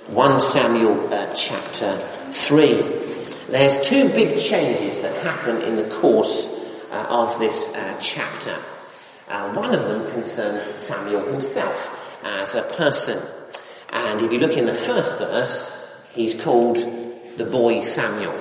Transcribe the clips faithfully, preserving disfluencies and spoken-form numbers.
First Samuel uh, chapter three. There's two big changes that happen in the course uh, of this uh, chapter. Uh, one of them concerns Samuel himself as a person. And if you look in the first verse, he's called the boy Samuel.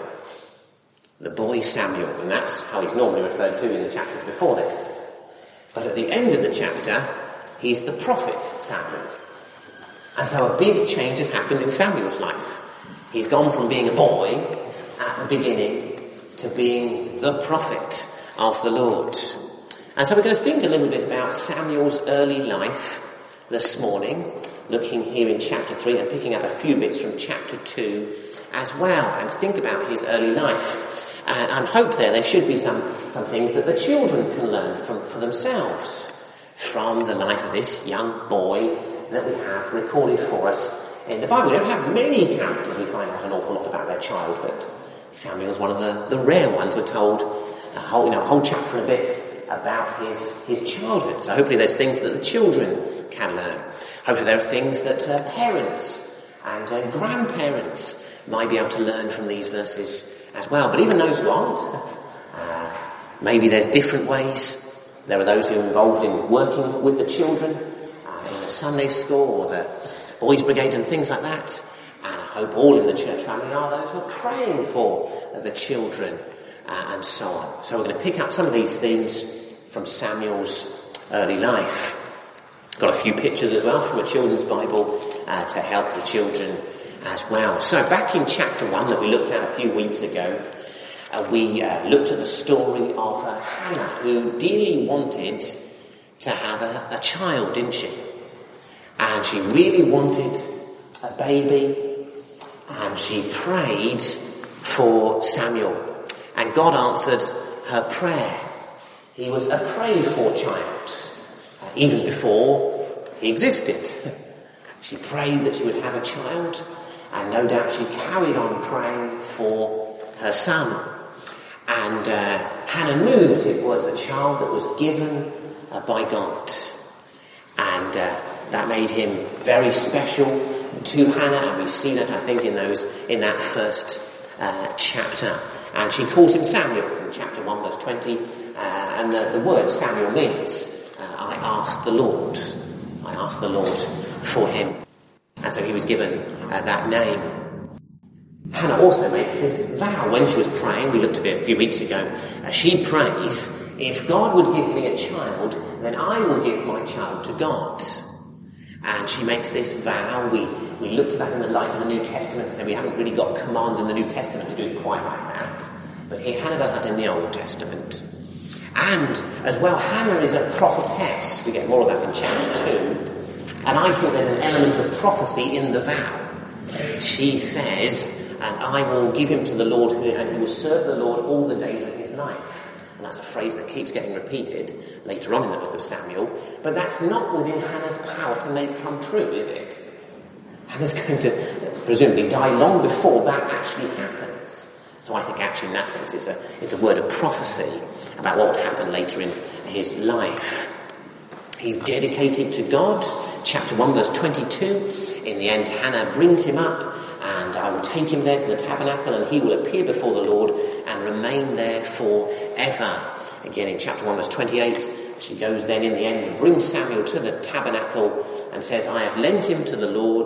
The boy Samuel, and that's how he's normally referred to in the chapters before this. But at the end of the chapter, he's the prophet Samuel. And so a big change has happened in Samuel's life. He's gone from being a boy at the beginning to being the prophet of the Lord. And so we're going to think a little bit about Samuel's early life this morning, looking here in chapter three and picking up a few bits from chapter two as well, and think about his early life. And, and hope there there should be some, some things that the children can learn from for themselves from the life of this young boy that we have recorded for us in the Bible. We don't have many characters we find out an awful lot about their childhood. Samuel's one of the, the rare ones. We're told a whole, you know, a whole chapter and a bit about his, his childhood. So hopefully there's things that the children can learn. Hopefully there are things that uh, parents and uh, grandparents might be able to learn from these verses as well. But even those who aren't, uh, maybe there's different ways. There are those who are involved in working with the children uh, in the Sunday school or the Boys Brigade and things like that. And I hope all in the church family are those who are praying for the children uh, and so on. So we're going to pick up some of these themes from Samuel's early life. Got a few pictures as well from a children's Bible uh, to help the children as well. So back in chapter one that we looked at a few weeks ago, uh, we uh, looked at the story of uh, Hannah, who dearly wanted to have a, a child, didn't she? And she really wanted a baby, and she prayed for Samuel. And God answered her prayer. He was a prayed-for child, uh, even before he existed. She prayed that she would have a child, and no doubt she carried on praying for her son. And uh, Hannah knew that it was a child that was given uh, by God. And uh, that made him very special to Hannah, and we see that, I think, in those in that first uh, chapter. And she calls him Samuel in chapter one, verse twenty, uh, and the, the word Samuel means, uh, I asked the Lord. I asked the Lord for him. And so he was given uh, that name. Hannah also makes this vow when she was praying. We looked at it a few weeks ago. Uh, she prays, if God would give me a child, then I will give my child to God. And she makes this vow. We, we looked at that in the light of the New Testament and said we haven't really got commands in the New Testament to do it quite like that. But here Hannah does that in the Old Testament. And as well, Hannah is a prophetess. We get more of that in chapter two. And I think there's an element of prophecy in the vow. She says, and I will give him to the Lord, and he will serve the Lord all the days of his life. And that's a phrase that keeps getting repeated later on in the book of Samuel. But that's not within Hannah's power to make come true, is it? Hannah's going to presumably die long before that actually happens. So I think actually in that sense it's a, it's a word of prophecy about what will happen later in his life. He's dedicated to God. Chapter one, verse twenty-two. In the end, Hannah brings him up, and I will take him there to the tabernacle, and he will appear before the Lord and remain there forever. Again, in chapter one, verse twenty-eight, she goes then in the end and brings Samuel to the tabernacle and says, I have lent him to the Lord.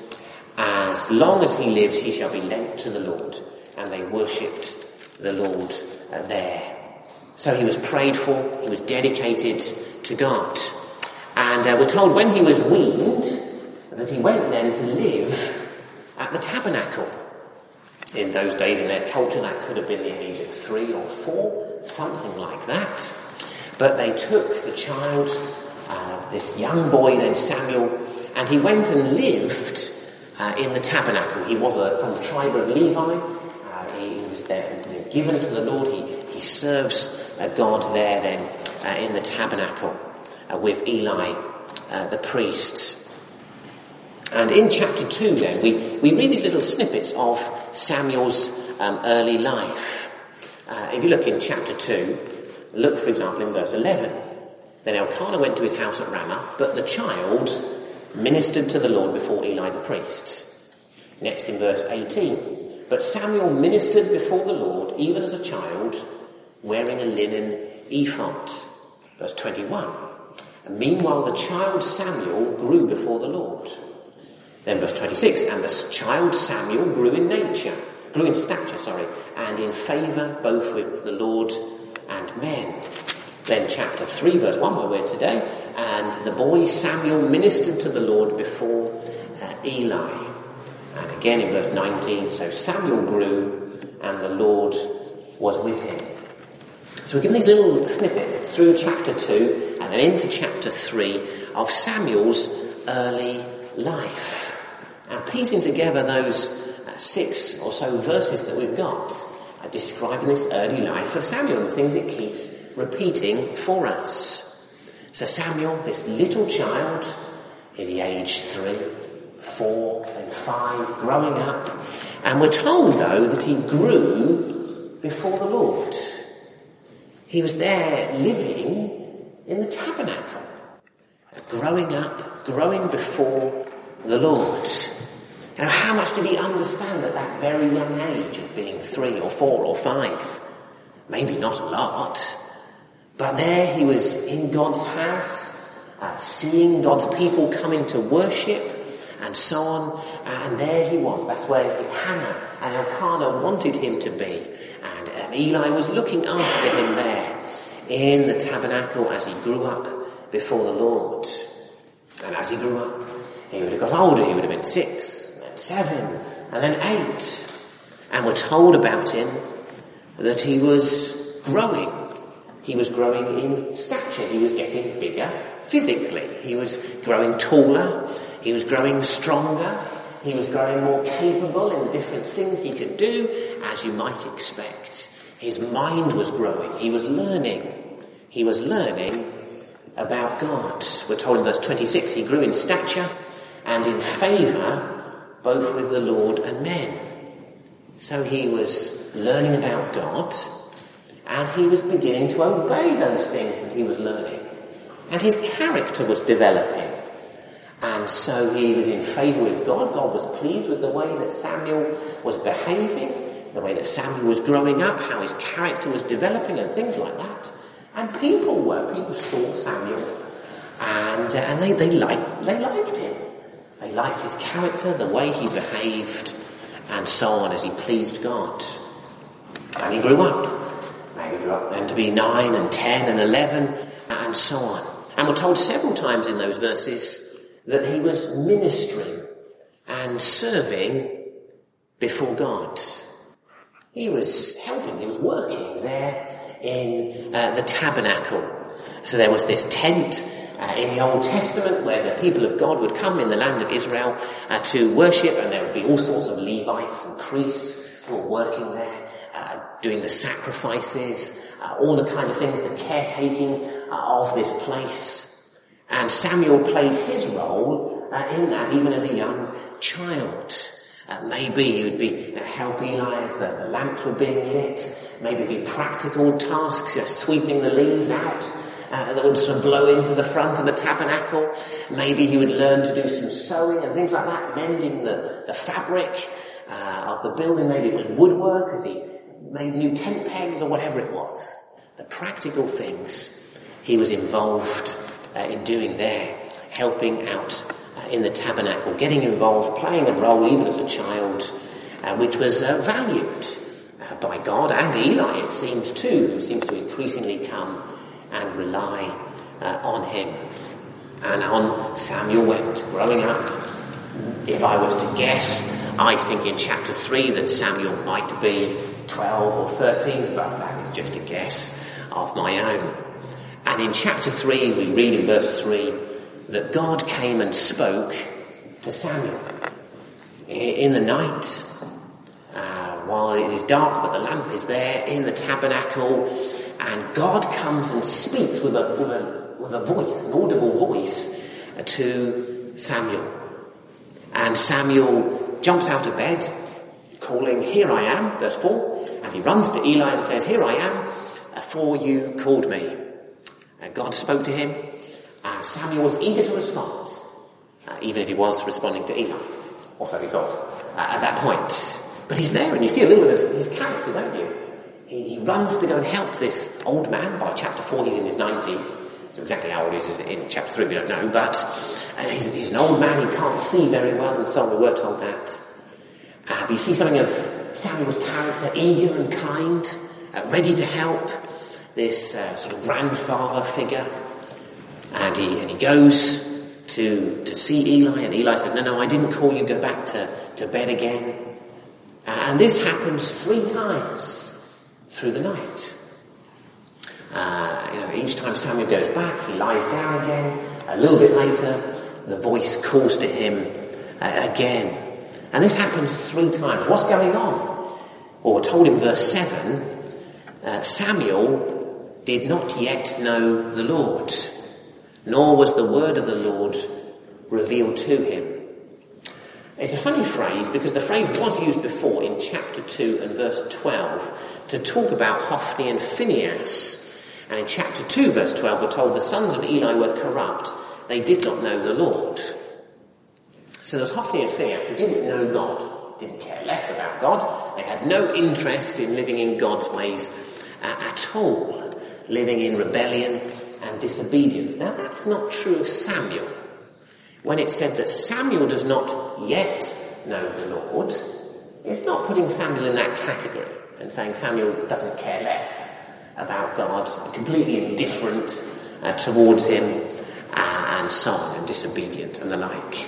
As long as he lives, he shall be lent to the Lord. And they worshipped the Lord uh, there. So he was prayed for. He was dedicated to God. And uh, we're told when he was weaned that he went then to live at the tabernacle. In those days, in their culture, that could have been the age of three or four, something like that. But they took the child, uh, this young boy, then Samuel, and he went and lived uh, in the tabernacle. He was a, from the tribe of Levi. Uh, he was there, you know, given to the Lord. He, he serves uh, God there then uh, in the tabernacle uh, with Eli, uh, the priest. And in chapter two then, we, we read these little snippets of Samuel's um, early life. Uh, if you look in chapter two, look for example in verse eleven. Then Elkanah went to his house at Ramah, but the child ministered to the Lord before Eli the priest. Next in verse eighteen. But Samuel ministered before the Lord, even as a child, wearing a linen ephod. Verse twenty-one. And meanwhile the child Samuel grew before the Lord. Then verse twenty-six. And the child Samuel grew in nature, grew in stature, sorry, and in favour both with the Lord and men. Then chapter three, verse one, where we're today. And the boy Samuel ministered to the Lord before uh, Eli. And again in verse nineteen, so Samuel grew and the Lord was with him. So we're given these little snippets through chapter two and then into chapter three of Samuel's early life. And piecing together those uh, six or so verses that we've got uh, describing this early life of Samuel and the things it keeps repeating for us. So Samuel, this little child, is he aged three, four and five, growing up. And we're told, though, that he grew before the Lord. He was there living in the tabernacle, growing up, growing before the Lord. Now, how much did he understand at that very young age of being three or four or five? Maybe not a lot. But there he was in God's house, uh, seeing God's people coming to worship and so on. And there he was. That's where Hannah and Elkanah wanted him to be. And um, Eli was looking after him there in the tabernacle as he grew up before the Lord. And as he grew up, he would have got older. He would have been six, and seven, and then eight. And we're told about him that he was growing. He was growing in stature. He was getting bigger physically. He was growing taller. He was growing stronger. He was growing more capable in the different things he could do, as you might expect. His mind was growing. He was learning. He was learning about God. We're told in verse twenty-six, he grew in stature and in favour both with the Lord and men. So he was learning about God, and he was beginning to obey those things that he was learning. And his character was developing. And so he was in favour with God. God was pleased with the way that Samuel was behaving, the way that Samuel was growing up, how his character was developing and things like that. And people were. People saw Samuel. And, uh, and they, they, liked, they liked him. They liked his character, the way he behaved, and so on as he pleased God. And he grew up. Maybe grew up then to be nine and ten and eleven and so on. And we're told several times in those verses that he was ministering and serving before God. He was helping, he was working there in uh, the tabernacle. So there was this tent uh, in the Old Testament where the people of God would come in the land of Israel uh, to worship, and there would be all sorts of Levites and priests who were working there. Uh, doing the sacrifices, uh, all the kind of things, the caretaking uh, of this place. And Samuel played his role uh, in that, even as a young child. Uh, maybe he would be you know, help Eli as the, the lamps were being lit. Maybe it would be practical tasks, you know, sweeping the leaves out uh, that would sort of blow into the front of the tabernacle. Maybe he would learn to do some sewing and things like that, mending the, the fabric uh, of the building. Maybe it was woodwork as he made new tent pegs or whatever it was. The practical things he was involved uh, in doing there, helping out uh, in the tabernacle, getting involved, playing a role even as a child, uh, which was uh, valued uh, by God and Eli, it seems too, who seems to increasingly come and rely uh, on him. And on Samuel went, growing up. If I was to guess, I think in chapter three that Samuel might be twelve or thirteen, but that is just a guess of my own. And in chapter three, we read in verse three that God came and spoke to Samuel in the night, uh, while it is dark, but the lamp is there in the tabernacle, and God comes and speaks with a, with a, with a voice, an audible voice, uh, to Samuel. And Samuel jumps out of bed, calling, "Here I am," verse four, and he runs to Eli and says, "Here I am, for you called me." And God spoke to him, and Samuel was eager to respond, uh, even if he was responding to Eli. Or so he thought uh, at that point. But he's there, and you see a little bit of his character, don't you? He, he runs to go and help this old man. By chapter four, he's in his nineties. So exactly how old he is in chapter three, we don't know. But uh, he's, he's an old man, he can't see very well, and so on. We were told that. Uh, but you see something of Samuel's character, eager and kind, uh, ready to help this uh, sort of grandfather figure. And he, and he goes to to see Eli, and Eli says, no, no, I didn't call you, go back to, to bed again. Uh, and this happens three times through the night. Uh, you know, each time Samuel goes back, he lies down again. A little bit later, the voice calls to him uh, again. And this happens three times. What's going on? Well, we're told in verse seven, uh, Samuel did not yet know the Lord, nor was the word of the Lord revealed to him. It's a funny phrase because the phrase was used before in chapter two and verse twelve to talk about Hophni and Phinehas. And in chapter two, verse twelve, we're told the sons of Eli were corrupt. They did not know the Lord. So there was Hophni and Phinehas who didn't know God, didn't care less about God. They had no interest in living in God's ways uh, at all, living in rebellion and disobedience. Now that's not true of Samuel. When it said that Samuel does not yet know the Lord, it's not putting Samuel in that category and saying Samuel doesn't care less about God, completely indifferent uh, towards him, uh, and so on, and disobedient and the like.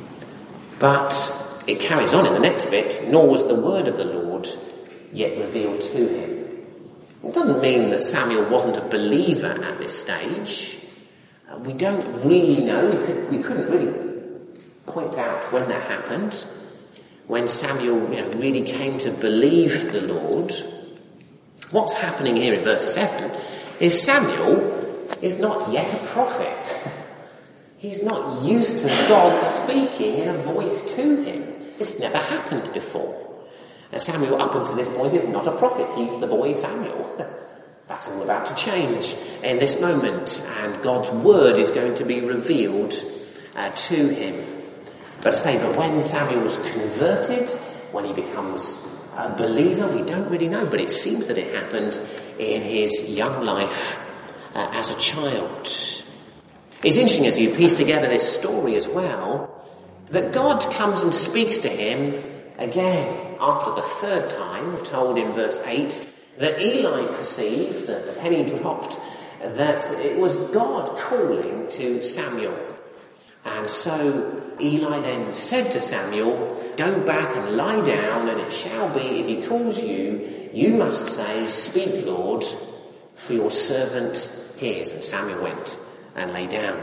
But it carries on in the next bit, nor was the word of the Lord yet revealed to him. It doesn't mean that Samuel wasn't a believer at this stage. Uh, we don't really know, we, could, we couldn't really point out when that happened, when Samuel you know, really came to believe the Lord. What's happening here in verse seven is Samuel is not yet a prophet. He's not used to God speaking in a voice to him. It's never happened before. And Samuel, up until this point, is not a prophet. He's the boy Samuel. That's all about to change in this moment. And God's word is going to be revealed uh, to him. But I say, but when Samuel's converted, when he becomes a believer, we don't really know, but it seems that it happened in his young life uh, as a child. It's interesting as you piece together this story as well, that God comes and speaks to him again after the third time. We're told in verse eight that Eli perceived, that the penny dropped, that it was God calling to Samuel. And so Eli then said to Samuel, go back and lie down, and it shall be, if he calls you, you must say, speak, Lord, for your servant hears. And Samuel went and lay down.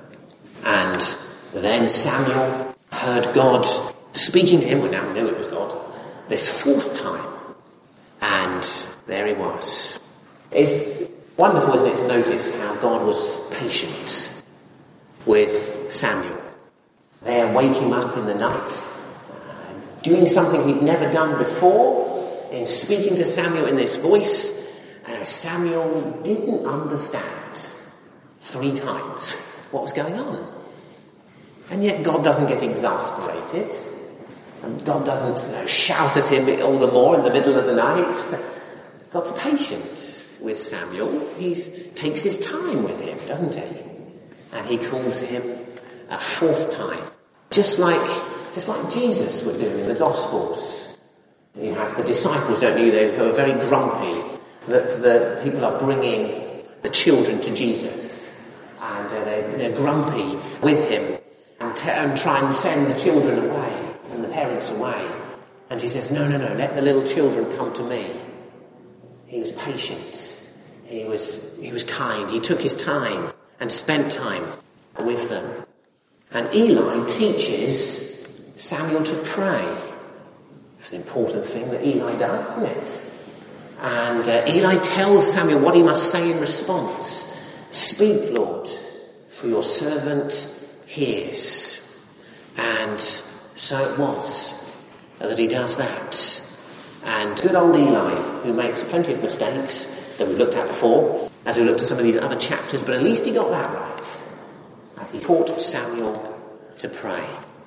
And then Samuel heard God speaking to him, we now knew it was God, this fourth time. And there he was. It's wonderful, isn't it, to notice how God was patient with Samuel. There, waking him up in the night, uh, doing something he'd never done before, in speaking to Samuel in this voice. And Samuel didn't understand three times what was going on. And yet God doesn't get exasperated. And God doesn't you know, shout at him all the more in the middle of the night. God's patient with Samuel. He takes his time with him, doesn't he? And he calls him a fourth time. Just like, just like Jesus would do in the Gospels. You have the disciples, don't you, who are very grumpy that the, the people are bringing the children to Jesus. And uh, they're, they're grumpy with him and, t- and try and send the children away and the parents away. And he says, no, no, no, let the little children come to me. He was patient. He was, he was kind. He took his time and spent time with them. And Eli teaches Samuel to pray. It's an important thing that Eli does, isn't it? And uh, Eli tells Samuel what he must say in response. Speak, Lord, for your servant hears. And so it was that he does that. And good old Eli, who makes plenty of mistakes that we looked at before, as we looked at some of these other chapters, but at least he got that right, as he taught Samuel to pray.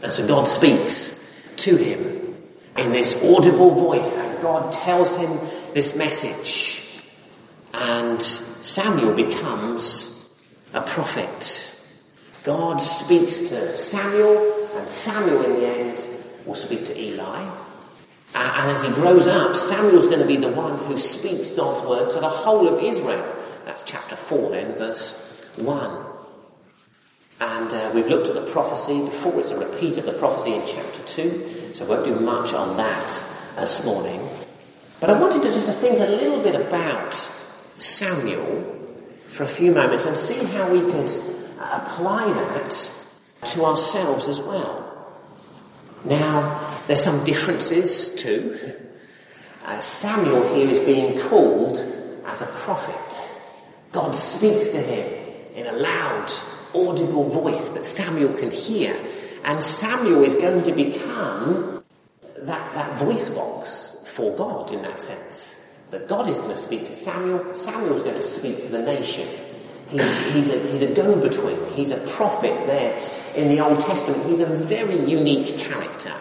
And so God speaks to him in this audible voice, and God tells him this message. And Samuel becomes a prophet. God speaks to Samuel, and Samuel in the end will speak to Eli. And as he grows up, Samuel's going to be the one who speaks God's word to the whole of Israel. That's chapter four then, verse one. And uh, we've looked at the prophecy before. It's a repeat of the prophecy in chapter two, so I won't do much on that this morning. But I wanted to just to think a little bit about Samuel for a few moments and see how we could apply that to ourselves as well. Now, there's some differences too. Uh, Samuel here is being called as a prophet. God speaks to him in a loud, audible voice that Samuel can hear. And Samuel is going to become that, that voice box for God in that sense. That God is going to speak to Samuel, Samuel's going to speak to the nation. He's, he's, a, he's a go-between. He's a prophet there in the Old Testament. He's a very unique character.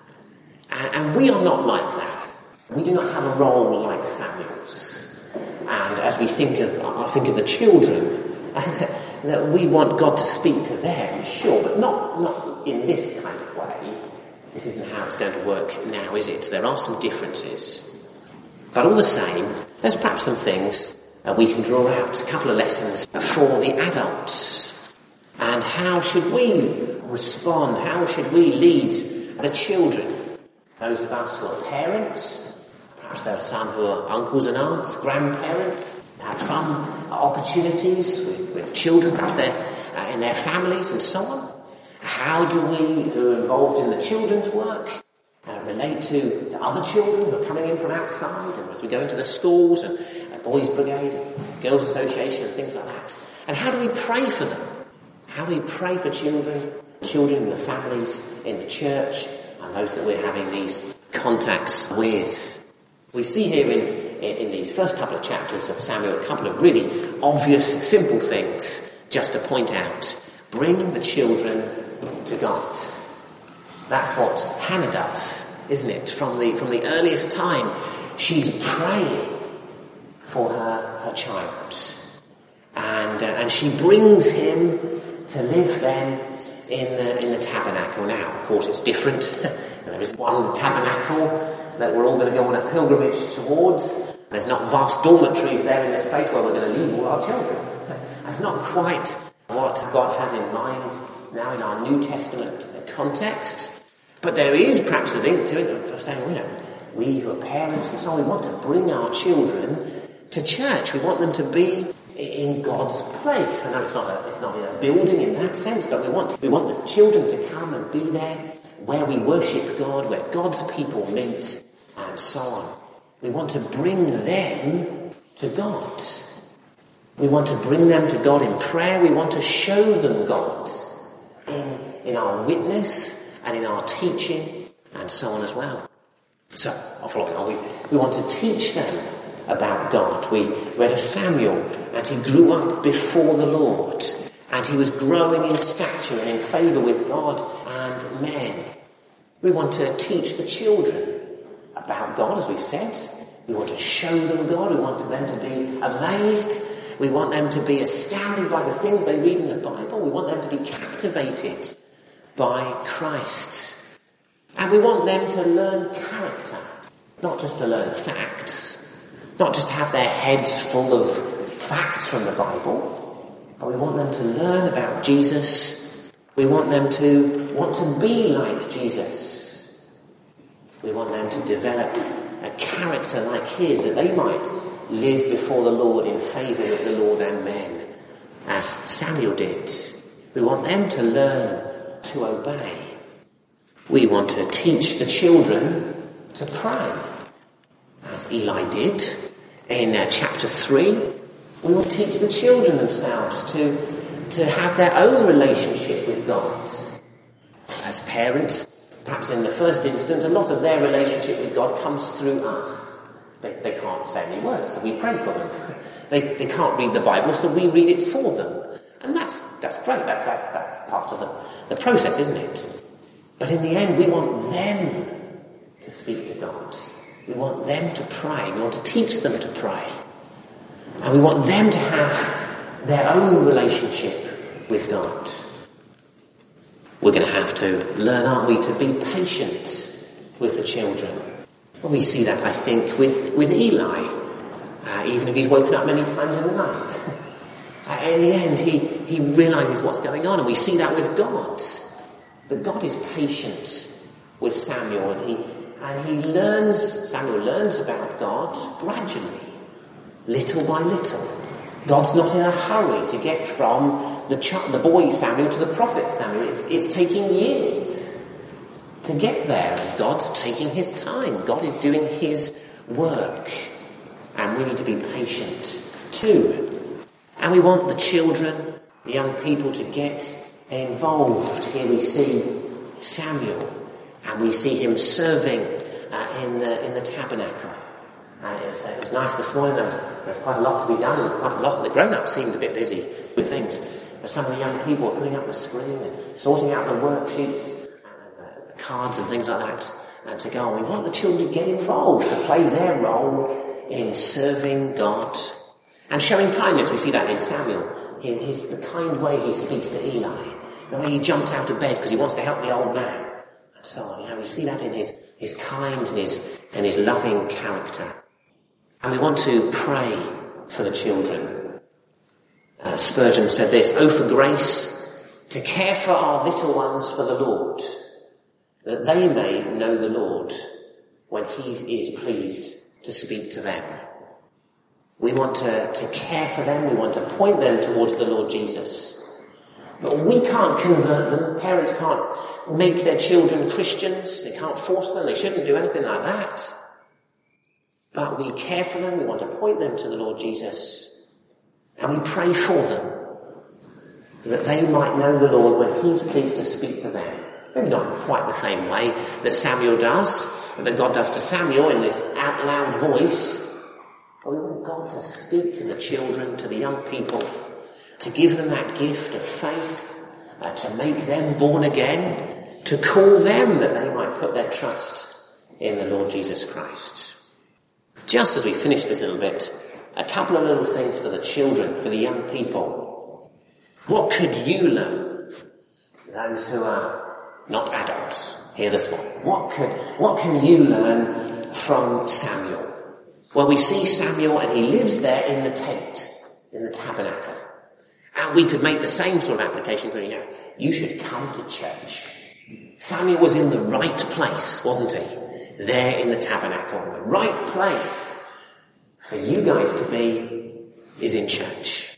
And, and we are not like that. We do not have a role like Samuel's. And as we think of, I think of the children, that we want God to speak to them, sure, but not, not in this kind of way. This isn't how it's going to work now, is it? There are some differences. But all the same, there's perhaps some things Uh, we can draw out a couple of lessons for the adults. And how should we respond? How should we lead the children? Those of us who are parents, perhaps there are some who are uncles and aunts, grandparents, have some opportunities with, with children, perhaps they're uh, in their families and so on. How do we, who are involved in the children's work, uh, relate to, to other children who are coming in from outside, and as we go into the schools and Boys Brigade, Girls Association and things like that. And how do we pray for them? How do we pray for children, children in the families, in the church, and those that we're having these contacts with? We see here in, in, in these first couple of chapters of Samuel a couple of really obvious, simple things just to point out. Bring the children to God. That's what Hannah does, isn't it? From the, from the earliest time, she's praying for her, her child. And uh, and she brings him to live then in the in the tabernacle. Now, of course, it's different. There is one tabernacle that we're all going to go on a pilgrimage towards. There's not vast dormitories there in this place where we're going to leave all our children. That's not quite what God has in mind now in our New Testament context. But there is perhaps a link to it of saying, you know, we who are parents and so on, we want to bring our children to church. We want them to be in God's place. I know it's not a, it's not a building in that sense, but we want we want the children to come and be there where we worship God, where God's people meet, and so on. We want to bring them to God. We want to bring them to God in prayer. We want to show them God in in our witness and in our teaching and so on as well. So, following on, we, we want to teach them about God. We read of Samuel, and he grew up before the Lord, and he was growing in stature and in favour with God and men. We want to teach the children about God, as we've said. We want to show them God. We want them to be amazed. We want them to be astounded by the things they read in the Bible. We want them to be captivated by Christ. And we want them to learn character, not just to learn facts. Not just to have their heads full of facts from the Bible, but we want them to learn about Jesus. We want them to want to be like Jesus. We want them to develop a character like his, that they might live before the Lord in favour with the Lord and men, as Samuel did. We want them to learn to obey. We want to teach the children to pray, as Eli did in uh, chapter three. We will teach the children themselves to, to have their own relationship with God. As parents, perhaps in the first instance, a lot of their relationship with God comes through us. They, they can't say any words, so we pray for them. They, they can't read the Bible, so we read it for them. And that's, that's great. That, that, that's part of the, the process, isn't it? But in the end, we want them to speak to God. We want them to pray. We want to teach them to pray. And we want them to have their own relationship with God. We're going to have to learn, aren't we, to be patient with the children. Well, we see that, I think, with, with Eli, uh, even if he's woken up many times in the night. uh, in the end, he, he realises what's going on, and we see that with God. That God is patient with Samuel, and he, and he learns, Samuel learns about God gradually, little by little. God's not in a hurry to get from the ch- the boy Samuel to the prophet Samuel. It's, it's taking years to get there, and God's taking his time. God is doing his work, and we need to be patient too. And we want the children, the young people, to get involved. Here we see Samuel, and we see him serving uh, in the in the tabernacle. Uh, it, was, uh, it was nice this morning. There was, there was quite a lot to be done, and quite a lot of the grown-ups seemed a bit busy with things. But some of the young people were putting up the screen and sorting out the worksheets, and uh, the cards and things like that, and to go on. We want the children to get involved, to play their role in serving God and showing kindness. We see that in Samuel, his, his, the kind way he speaks to Eli, the way he jumps out of bed because he wants to help the old man, and so on. You know, we see that in his, his kind and his, and his loving character. And we want to pray for the children. Uh, Spurgeon said this: "Oh, for grace to care for our little ones for the Lord, that they may know the Lord when he is pleased to speak to them." We want to, to care for them. We want to point them towards the Lord Jesus. But we can't convert them. Parents can't make their children Christians. They can't force them. They shouldn't do anything like that. But we care for them, we want to point them to the Lord Jesus, and we pray for them, that they might know the Lord when he's pleased to speak to them. Maybe not quite the same way that Samuel does, that God does to Samuel in this out loud voice, but we want God to speak to the children, to the young people, to give them that gift of faith, uh, to make them born again, to call them that they might put their trust in the Lord Jesus Christ. Just as we finish this little bit, a couple of little things for the children, for the young people. What could you learn? Those who are not adults, hear this one. What could, what can you learn from Samuel? Well, we see Samuel, and he lives there in the tent, in the tabernacle. And we could make the same sort of application, you know, you should come to church. Samuel was in the right place, wasn't he? There in the tabernacle. The right place for you guys to be is in church.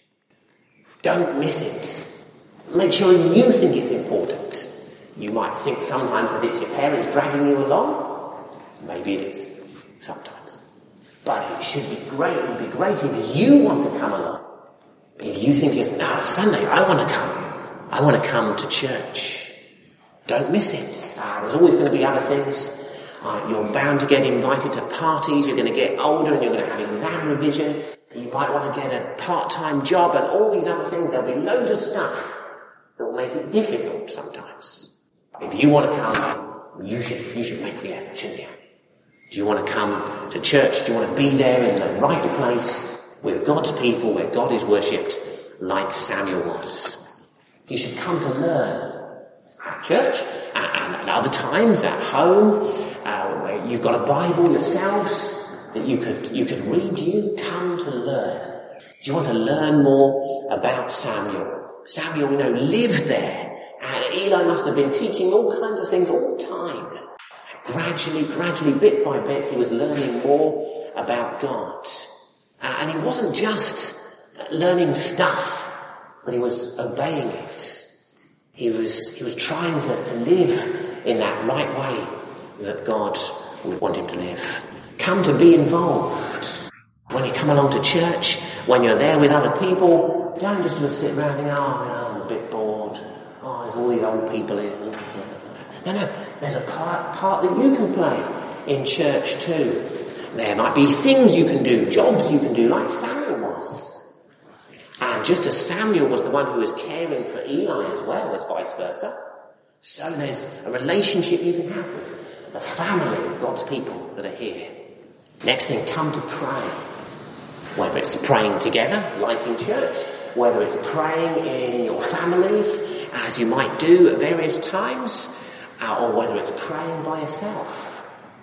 Don't miss it. Make sure you think it's important. You might think sometimes that it's your parents dragging you along. Maybe it is, sometimes. But it should be great. It would be great if you want to come along. If you think it's, no, Sunday, I want to come. I want to come to church. Don't miss it. Ah, there's always going to be other things. Uh, you're bound to get invited to parties, you're going to get older and you're going to have exam revision, you might want to get a part-time job and all these other things. There'll be loads of stuff that will make it difficult sometimes. If you want to come, you should, you should make the effort, shouldn't you? Do you want to come to church? Do you want to be there in the right place with God's people, where God is worshipped like Samuel was? You should come to learn at church and at other times at home, uh, where you've got a Bible yourselves that you could you could read. Do you come to learn? Do you want to learn more about Samuel? Samuel, you know, lived there, and Eli must have been teaching all kinds of things all the time. And gradually, gradually, bit by bit, he was learning more about God. Uh, and he wasn't just learning stuff, but he was obeying it. He was he was trying to, to live in that right way that God would want him to live. Come to be involved. When you come along to church, when you're there with other people, don't just sort of sit around and think, oh, I'm a bit bored. Oh, there's all these old people in. No, no, there's a part, part that you can play in church too. There might be things you can do, jobs you can do, like Samuel was. And just as Samuel was the one who was caring for Eli as well, as vice versa, So there's a relationship you can have with the family of God's people that are here. Next thing, come to pray. Whether it's praying together, like in church, whether it's praying in your families, as you might do at various times, uh, or whether it's praying by yourself.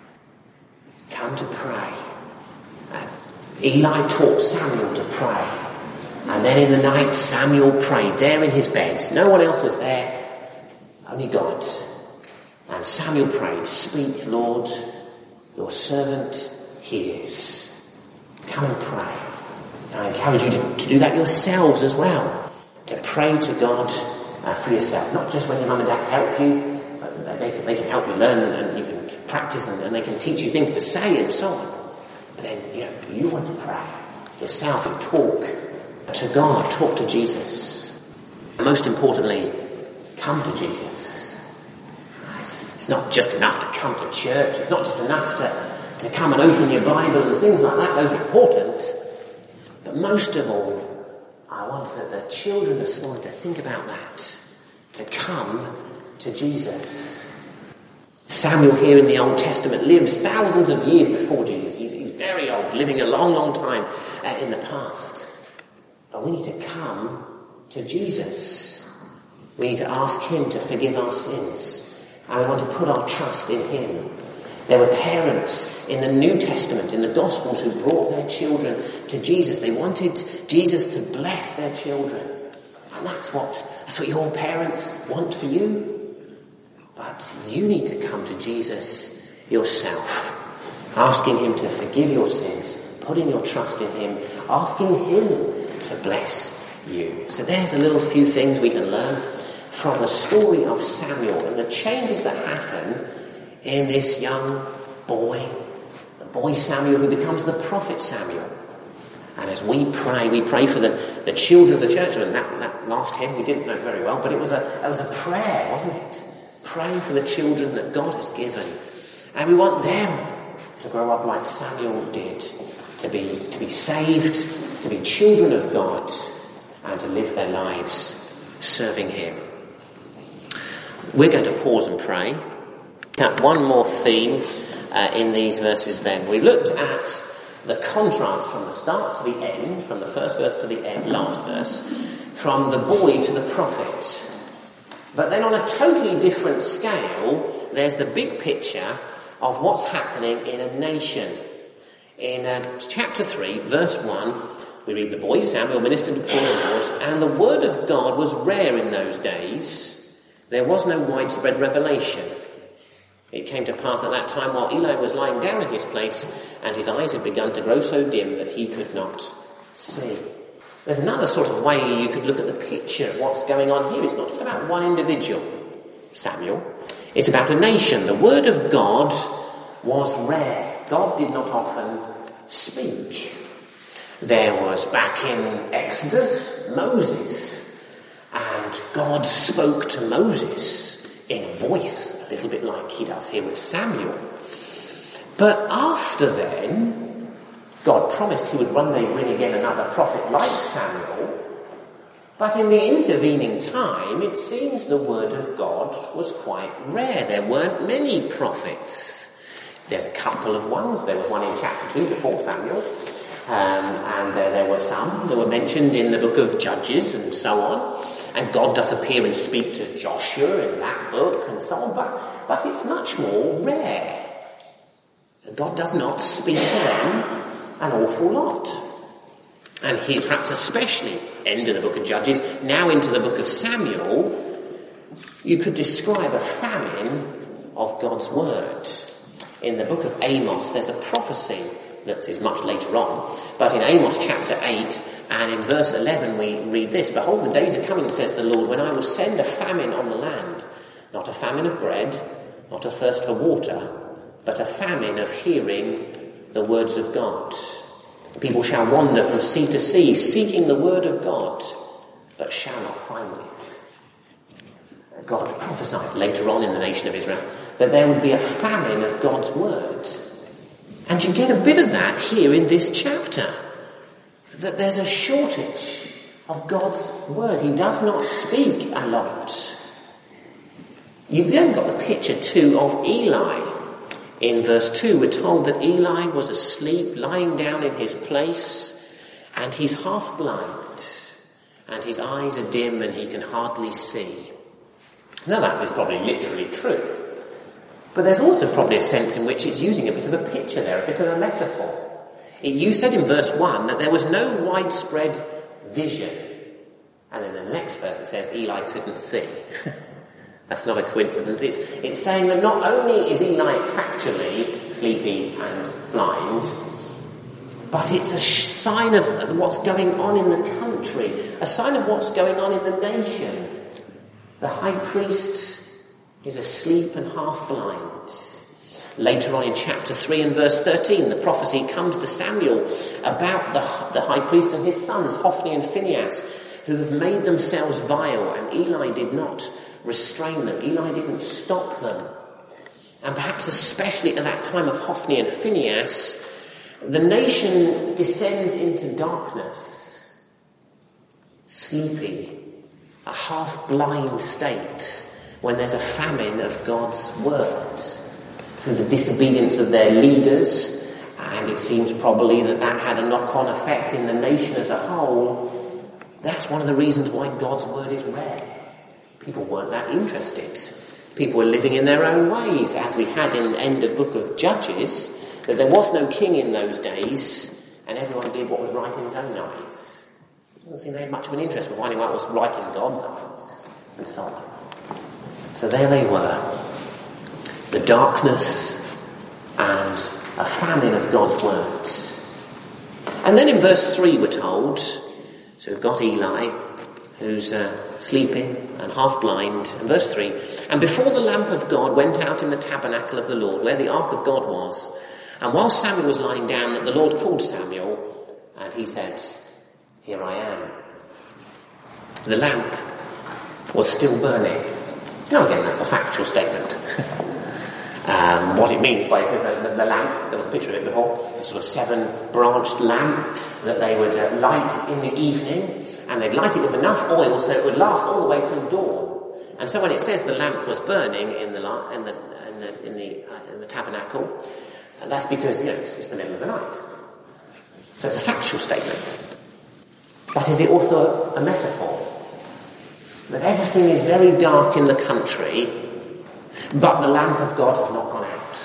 Come to pray. Uh, Eli taught Samuel to pray. And then in the night, Samuel prayed there in his bed. No one else was there, only God. And Samuel prayed, "Speak, Lord, your servant hears." Come and pray. I encourage you to, to do that yourselves as well. To pray to God uh, for yourself. Not just when your mum and dad help you, but they can, they can help you learn and you can practice and, and they can teach you things to say and so on. But then, you know, you want to pray yourself and talk to God, talk to Jesus. And most importantly, come to Jesus. It's, it's not just enough to come to church. It's not just enough to, to come and open your Bible and things like that. Those are important. But most of all, I want the, the children this morning to think about that. To come to Jesus. Samuel here in the Old Testament lives thousands of years before Jesus. He's, he's very old, living a long, long time uh, in the past. But we need to come to Jesus. We need to ask him to forgive our sins. And we want to put our trust in him. There were parents in the New Testament, in the Gospels, who brought their children to Jesus. They wanted Jesus to bless their children. And that's what, that's what your parents want for you. But you need to come to Jesus yourself, asking him to forgive your sins, putting your trust in him, asking him to bless you. So there's a little few things we can learn from the story of Samuel and the changes that happen in this young boy, the boy Samuel who becomes the prophet Samuel. And as we pray, we pray for the, the children of the church. And that, that last hymn we didn't know very well, but it was a it was a prayer, wasn't it? Praying for the children that God has given. And we want them to grow up like Samuel did, to be to be saved, to be children of God, and to live their lives serving him. We're going to pause and pray. At one more theme uh, in these verses then. We looked at the contrast from the start to the end, from the first verse to the end, last verse, from the boy to the prophet. But then on a totally different scale, there's the big picture of what's happening in a nation. In uh, chapter three, verse one, we read, "The boy Samuel ministered before the Lord, and the word of God was rare in those days. There was no widespread revelation. It came to pass at that time while Eli was lying down in his place, and his eyes had begun to grow so dim that he could not see." There's another sort of way you could look at the picture of what's going on here. It's not just about one individual, Samuel. It's about a nation. The word of God was rare. God did not often speak. There was, back in Exodus, Moses. And God spoke to Moses in a voice, a little bit like he does here with Samuel. But after then, God promised he would one day bring again another prophet like Samuel. But in the intervening time, it seems the word of God was quite rare. There weren't many prophets. There's a couple of ones. There was one in chapter two before Samuel. Um, and uh, there were some that were mentioned in the book of Judges and so on. And God does appear and speak to Joshua in that book and so on. But, but it's much more rare. God does not speak to them an awful lot. And here, perhaps especially, end of the book of Judges, now into the book of Samuel, you could describe a famine of God's word. In the book of Amos, there's a prophecy that is much later on, but in Amos chapter eight and in verse eleven we read this: "Behold, the days are coming, says the Lord, when I will send a famine on the land, not a famine of bread, not a thirst for water, but a famine of hearing the words of God. People shall wander from sea to sea, seeking the word of God, but shall not find it." God prophesied later on in the nation of Israel that there would be a famine of God's word. And you get a bit of that here in this chapter. That there's a shortage of God's word. He does not speak a lot. You've then got the picture too of Eli. In verse two, we're told that Eli was asleep, lying down in his place, and he's half blind, and his eyes are dim and he can hardly see. Now that is probably literally true. But there's also probably a sense in which it's using a bit of a picture there, a bit of a metaphor. It, you said in verse one that there was no widespread vision. And in the next verse it says Eli couldn't see. That's not a coincidence. It's, it's saying that not only is Eli factually sleepy and blind, but it's a sh- sign of what's going on in the country, a sign of what's going on in the nation. The high priest is asleep and half blind. Later on in chapter three and verse thirteen, the prophecy comes to Samuel about the, the high priest and his sons, Hophni and Phinehas, who have made themselves vile, and Eli did not restrain them. Eli didn't stop them. And perhaps especially at that time of Hophni and Phinehas, the nation descends into darkness, sleepy, a half-blind state, when there's a famine of God's word. Through the disobedience of their leaders, and it seems probably that that had a knock-on effect in the nation as a whole. That's one of the reasons why God's word is rare. People weren't that interested. People were living in their own ways, as we had in the end of the book of Judges, that there was no king in those days, and everyone did what was right in his own eyes. It doesn't seem they had much of an interest in finding out what was right in God's eyes, and so on. So there they were. The darkness and a famine of God's words. And then in verse three we're told, so we've got Eli, who's uh, sleeping and half blind. And verse three, and before the lamp of God went out in the tabernacle of the Lord, where the ark of God was, and while Samuel was lying down, that the Lord called Samuel, and he said, here I am. The lamp was still burning. Now again, that's a factual statement. Um, what it means by the, the, the lamp, there was a picture of it before, a sort of seven-branched lamp that they would uh, light in the evening, and they'd light it with enough oil so it would last all the way till dawn. And so when it says the lamp was burning in the in the in the in the, uh, in the tabernacle, uh, that's because you know it's, it's the middle of the night. So it's a factual statement, but is it also a, a metaphor that everything is very dark in the country? But the lamp of God has not gone out.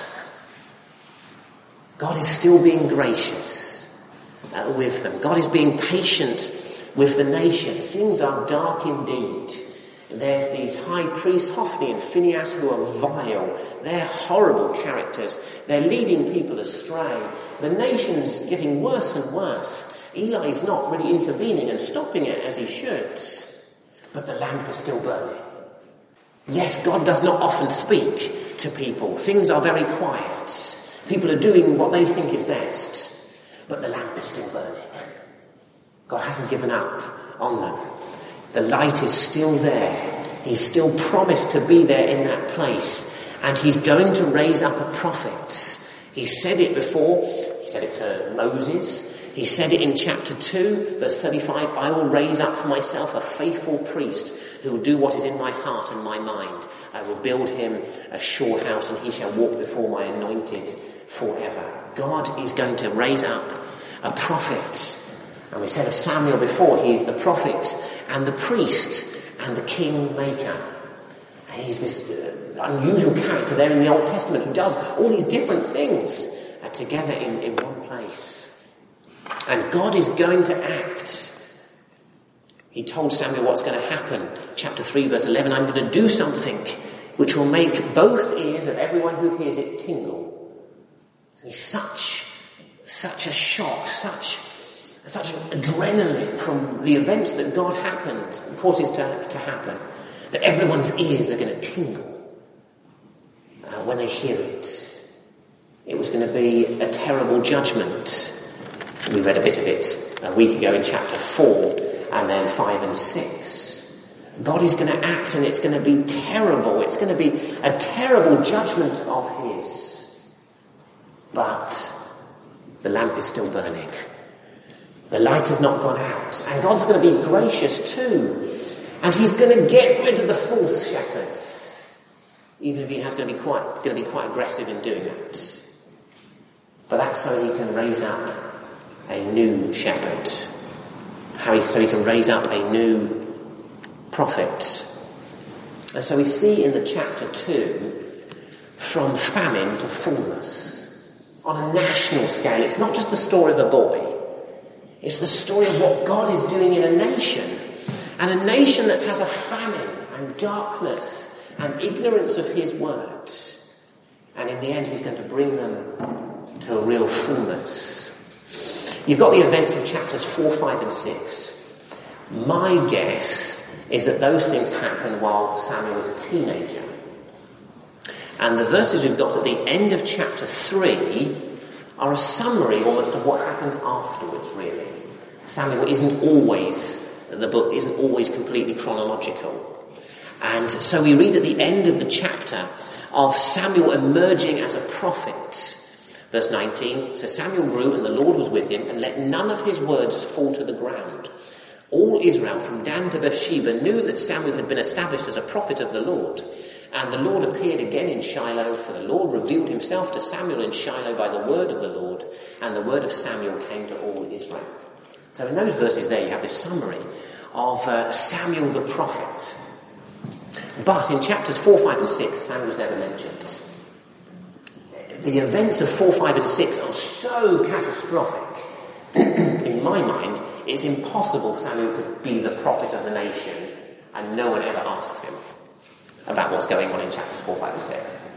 God is still being gracious uh, with them. God is being patient with the nation. Things are dark indeed. There's these high priests, Hophni and Phinehas, who are vile. They're horrible characters. They're leading people astray. The nation's getting worse and worse. Eli's not really intervening and stopping it as he should. But the lamp is still burning. Yes, God does not often speak to people. Things are very quiet. People are doing what they think is best. But the lamp is still burning. God hasn't given up on them. The light is still there. He's still promised to be there in that place. And he's going to raise up a prophet. He said it before. He said it to Moses. He said it in chapter two, verse thirty-five, I will raise up for myself a faithful priest who will do what is in my heart and my mind. I will build him a sure house, and he shall walk before my anointed forever. God is going to raise up a prophet. And we said of Samuel before, he is the prophet and the priest and the king maker. And he's this uh, unusual character there in the Old Testament who does all these different things uh, together in, in one place. And God is going to act. He told Samuel what's going to happen. Chapter three, verse eleven, I'm going to do something which will make both ears of everyone who hears it tingle. So it's such, such a shock, such, such an adrenaline from the events that God happened, causes to, to happen, that everyone's ears are going to tingle uh, when they hear it. It was going to be a terrible judgment. We read a bit of it a week ago in chapter four, and then five and six. God is going to act, and it's going to be terrible. It's going to be a terrible judgment of his. But the lamp is still burning. The light has not gone out. And God's going to be gracious too. And he's going to get rid of the false shepherds. even if he has going to be quite going to be quite aggressive in doing that. But that's so he can raise up a new shepherd. How he, so he can raise up a new prophet. And so we see in the chapter two, from famine to fullness, on a national scale. It's not just the story of a boy. It's the story of what God is doing in a nation. And a nation that has a famine and darkness and ignorance of his words. And in the end, he's going to bring them to a real fullness. You've got the events of chapters four, five and six. My guess is that those things happened while Samuel was a teenager. And the verses we've got at the end of chapter three are a summary almost of what happens afterwards, really. Samuel isn't always, the book isn't always completely chronological. And so we read at the end of the chapter of Samuel emerging as a prophet. Verse nineteen, so Samuel grew and the Lord was with him, and let none of his words fall to the ground. All Israel, from Dan to Bathsheba, knew that Samuel had been established as a prophet of the Lord. And the Lord appeared again in Shiloh, for the Lord revealed himself to Samuel in Shiloh by the word of the Lord, and the word of Samuel came to all Israel. So in those verses there you have this summary of uh, Samuel the prophet. But in chapters four, five and six, Samuel's never mentioned. The events of four, five and six are so catastrophic, in my mind, it's impossible Samuel could be the prophet of the nation and no one ever asks him about what's going on in chapters four, five and six.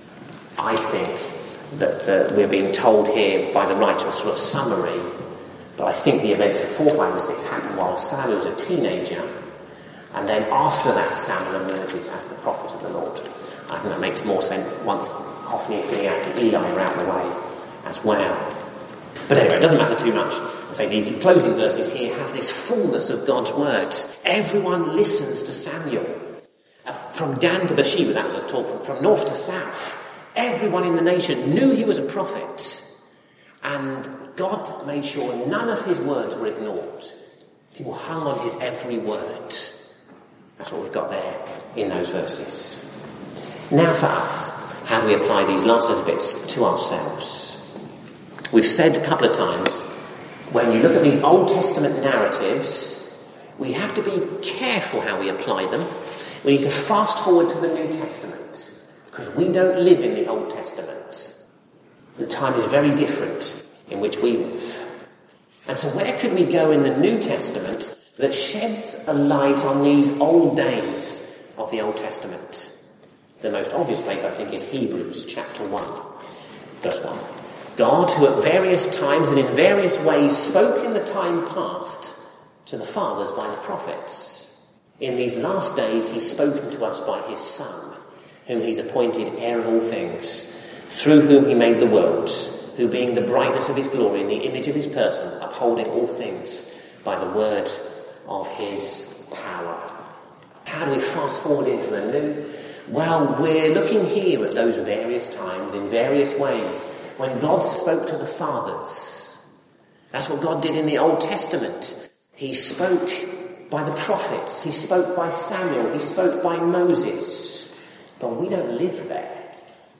I think that uh, we're being told here by the writer a sort of summary, but I think the events of four, five and six happened while Samuel was a teenager, and then after that Samuel emerges as the prophet of the Lord. I think that makes more sense once Hophni and Phinehas and Eli are out of the way as well. But anyway, it doesn't matter too much. I say these closing verses here have this fullness of God's words. Everyone listens to Samuel. Uh, from Dan to Bathsheba, that was a talk from, from north to south. Everyone in the nation knew he was a prophet. And God made sure none of his words were ignored. People hung on his every word. That's what we've got there in those verses. Now for us, how do we apply these last little bits to ourselves? We've said a couple of times, when you look at these Old Testament narratives, we have to be careful how we apply them. We need to fast forward to the New Testament, because we don't live in the Old Testament. The time is very different in which we live. And so where could we go in the New Testament that sheds a light on these old days of the Old Testament? The most obvious place, I think, is Hebrews chapter one, verse one. God, who at various times and in various ways spoke in the time past to the fathers by the prophets, in these last days he's spoken to us by his Son, whom he's appointed heir of all things, through whom he made the worlds, who being the brightness of his glory and the image of his person, upholding all things by the word of his power. How do we fast forward into the new? Well, we're looking here at those various times in various ways when God spoke to the fathers. That's what God did in the Old Testament. He spoke by the prophets. He spoke by Samuel. He spoke by Moses. But we don't live there.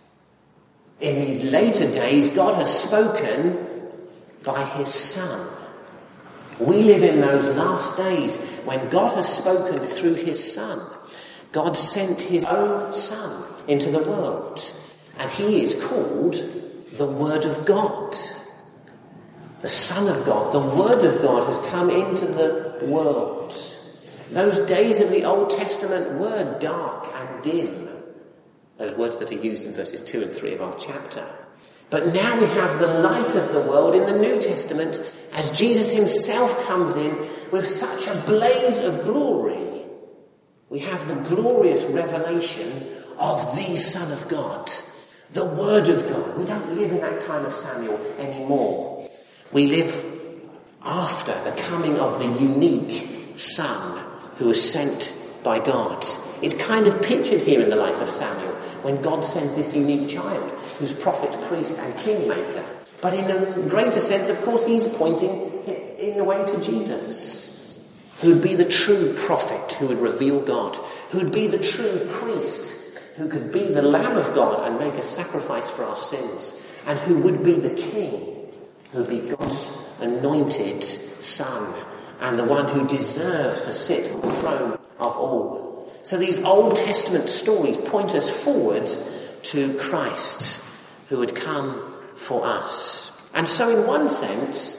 In these later days, God has spoken by his Son. We live in those last days when God has spoken through his Son. God sent his own Son into the world, and he is called the Word of God. The Son of God, the Word of God has come into the world. Those days of the Old Testament were dark and dim. Those words that are used in verses two and three of our chapter. But now we have the light of the world in the New Testament as Jesus himself comes in with such a blaze of glory. We have the glorious revelation of the Son of God, the Word of God. We don't live in that time of Samuel anymore. We live after the coming of the unique Son who was sent by God. It's kind of pictured here in the life of Samuel when God sends this unique child who's prophet, priest and kingmaker. But in a greater sense, of course, he's pointing in a way to Jesus, who would be the true prophet who would reveal God, who would be the true priest who could be the Lamb of God and make a sacrifice for our sins, and who would be the King, who would be God's anointed Son, and the one who deserves to sit on the throne of all. So these Old Testament stories point us forward to Christ, who would come for us. And so in one sense,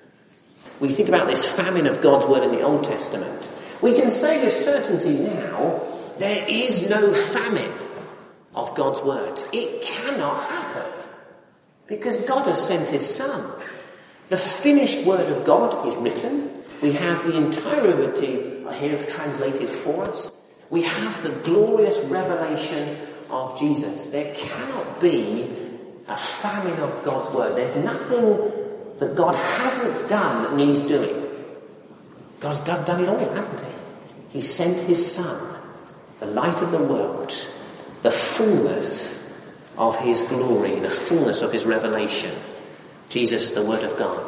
we think about this famine of God's word in the Old Testament. We can say with certainty now, there is no famine of God's word. It cannot happen, because God has sent his Son. The finished word of God is written. We have the entirety here translated for us. We have the glorious revelation of Jesus. There cannot be a famine of God's word. There's nothing that God hasn't done that needs doing. God's done, done it all, hasn't he? He sent his Son, the light of the world, the fullness of his glory, the fullness of his revelation. Jesus, the Word of God.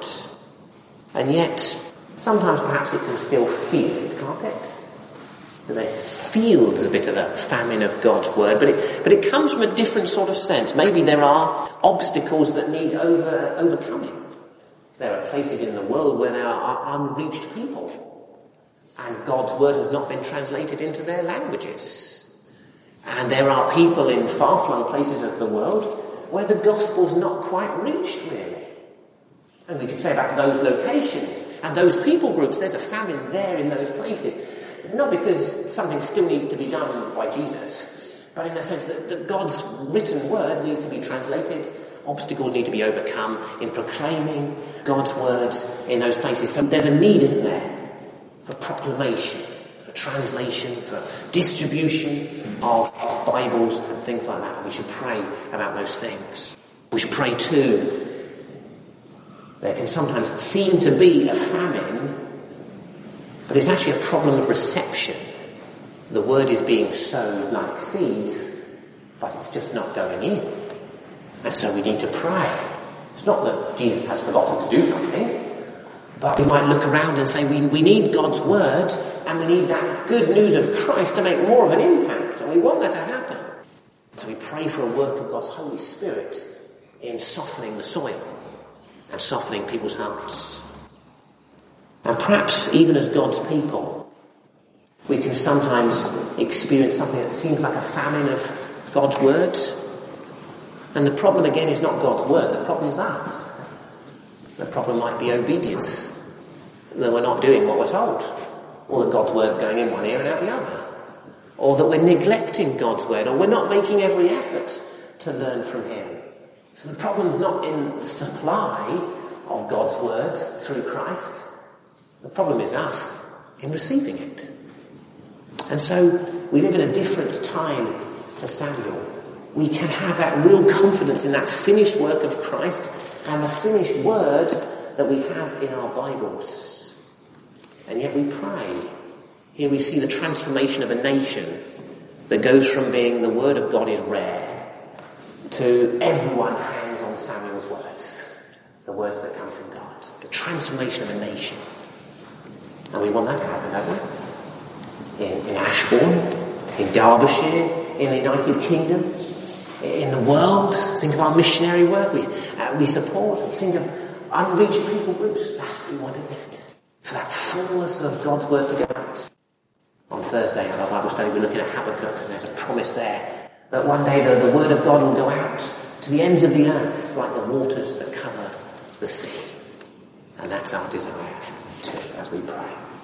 And yet, sometimes perhaps it can still feel it, can't it? There feels a bit of a famine of God's word, but it, but it comes from a different sort of sense. Maybe there are obstacles that need over, overcoming. There are places in the world where there are unreached people, and God's word has not been translated into their languages. And there are people in far-flung places of the world where the gospel's not quite reached, really. And we could say about those locations and those people groups, there's a famine there in those places. Not because something still needs to be done by Jesus, but in the sense that, that God's written word needs to be translated. Obstacles need to be overcome in proclaiming God's words in those places. So there's a need, isn't there, for proclamation, for translation, for distribution of, of Bibles and things like that. We should pray about those things. We should pray too. There can sometimes seem to be a famine, but it's actually a problem of reception. The word is being sown like seeds, but it's just not going in. And so we need to pray. It's not that Jesus has forgotten to do something, but we might look around and say we, we need God's word, and we need that good news of Christ to make more of an impact, and we want that to happen. So we pray for a work of God's Holy Spirit in softening the soil and softening people's hearts. And perhaps even as God's people, we can sometimes experience something that seems like a famine of God's words. And the problem again is not God's word, the problem's us. The problem might be obedience, that we're not doing what we're told, or that God's word's going in one ear and out the other, or that we're neglecting God's word, or we're not making every effort to learn from him. So the problem's not in the supply of God's word through Christ. The problem is us in receiving it. And so we live in a different time to Samuel. We can have that real confidence in that finished work of Christ and the finished word that we have in our Bibles. And yet we pray. Here we see the transformation of a nation that goes from being the word of God is rare to everyone hangs on Samuel's words, the words that come from God. The transformation of a nation. And we want that to happen, don't we? In, in Ashbourne, in Derbyshire, in the United Kingdom, in the world. Think of our missionary work. We, uh, we support. We think of unreached people groups. That's what we want, isn't it? For that fullness of God's word to go out. On Thursday in our Bible study, we're looking at Habakkuk, and there's a promise there that one day the, the word of God will go out to the ends of the earth like the waters that cover the sea. And that's our desire too, as we pray.